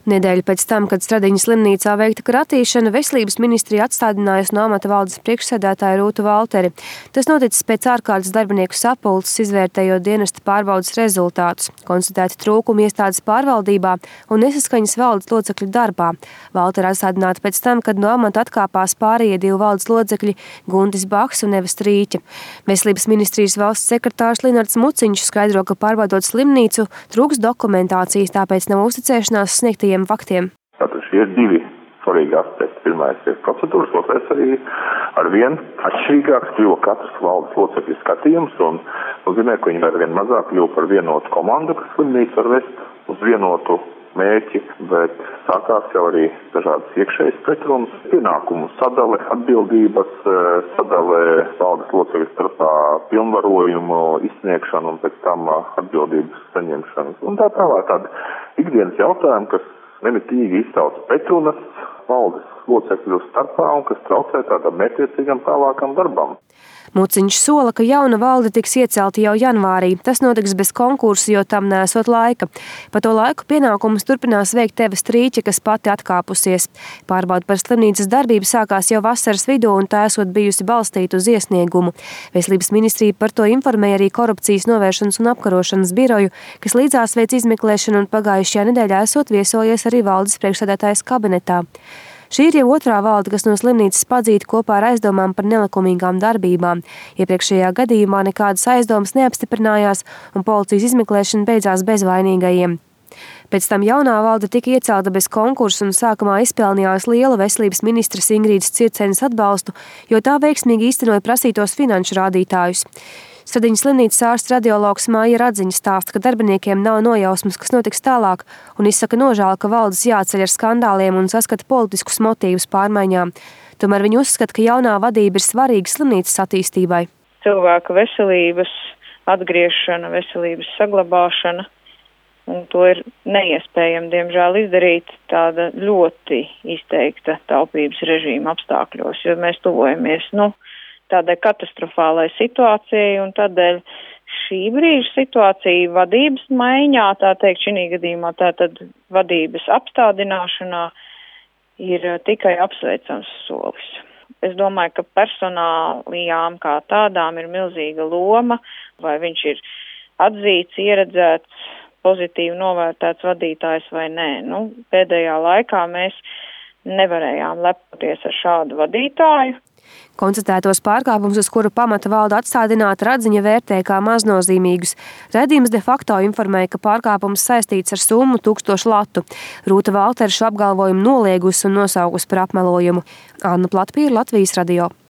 Nedēļu pēc tam, kad Stradiņas slimnīcā veikta kratīšana, Veselības ministrija atstādinājusi no amata valdes priekšsēdētāju Rūtu Valteri. Tas noticis pēc ārkārtas darbinieku sapulces, izvērtējot dienesta pārbaudes rezultātus. Konstatēti trūkumi iestādes pārvaldībā un nesaskaņas valdes locekļu darbā. Valtera atstādināta pēc tam, kad no amata atkāpās pārējie 2 valdes locekļi Guntis Baks un Eva Strīķa. Veselības ministrijas valsts sekretārs Linards Muciņš skaidro, ka pārbaudot slimnīcu trūks dokumentācijas, tāpēc nav uzticēšanās sniegtajiem faktiem. Tātad šie ir 2 svarīgi aspekti. Pirmais ir procedūras, otrais arī arvien atšķirīgāks kļuva katrs valdes locekļu skatījums un nozīmē, ka viņi arvien mazāk kļuva par vienotu komandu, kas slimnīcu var vest uz vienotu mērķi, bet sākās jau arī dažādas iekšējas pretrunas, pienākumu sadale, atbildības sadale, valdes locekļu starpā pilnvarojumu izsniegšanu un pēc tam atbildības saņemšanu. Un tā tālāk tāda ikdienas jautājumi, kas nemitīgi izsauc pretrunas valdes locekļu starpā un kas traucē tādam mērķtiecīgam tālākam darbam. Muciņš sola, ka jauna valde tiks iecelta jau janvārī. Tas notiks bez konkursa, jo tam nesot laika. Pa to laiku pienākumus turpinās veikt Eva Strīķa, kas pati atkāpusies. Pārbaude par slimnīcas darbību sākās jau vasaras vidū un tā esot bijusi balstīta uz iesniegumu. Veselības ministrija par to informēja arī Korupcijas novēršanas un apkarošanas biroju, kas līdzās veic izmeklēšanu un pagājušajā nedēļā esot viesojies arī valdes priekšsēdētājas kabinetā. Šī ir jau otrā valde, kas no slimnīcas padzīta kopā ar aizdomām par nelikumīgām darbībām. Iepriekšējā gadījumā nekādas aizdomas neapstiprinājās un policijas izmeklēšana beidzās bezvainīgajiem. Pēc tam jaunā valde tika iecelta bez konkursa un sākumā izpelnījās lielu veselības ministres Ingrīdas Circenes atbalstu, jo tā veiksmīgi īstenoja prasītos finanšu rādītājus. Stradiņas slimnīcas ārsts radiologs Māja Radziņa stāsta, ka darbiniekiem nav nojausmas, kas notiks tālāk, un izsaka nožēlu, ka valdes jāceļ ar skandāliem un saskata politiskus motīvus pārmaiņām. Tomēr viņi uzskata, ka jaunā vadība ir svarīga slimnīcas attīstībai. Cilvēka veselības atgriešana, veselības saglabāšana, un to ir neiespējami, diemžēl, izdarīt tāda ļoti izteikta taupības režīma apstākļos, jo mēs tuvojamies, tādai katastrofālai situācijai, un tādēļ šī brīža situācija vadības maiņā, tā teikt, šī gadījumā tātad vadības apstādināšanā ir tikai apsveicams solis. Es domāju, ka personālijām kā tādām ir milzīga loma, vai viņš ir atzīts, ieredzēts, pozitīvi novērtēts vadītājs vai nē. Pēdējā laikā mēs nevarējām lepoties ar šādu vadītāju. Konstatētos pārkāpumus, uz kuru pamata valde atstādināta, Radziņa vērtē kā maznozīmīgus. Raidījums de facto informēja, ka pārkāpums saistīts ar summu 1000 latu. Rūta Valtera šo apgalvojumu noliegusi un nosaukusi par apmelojumu. Anna Platpīra, Latvijas radio.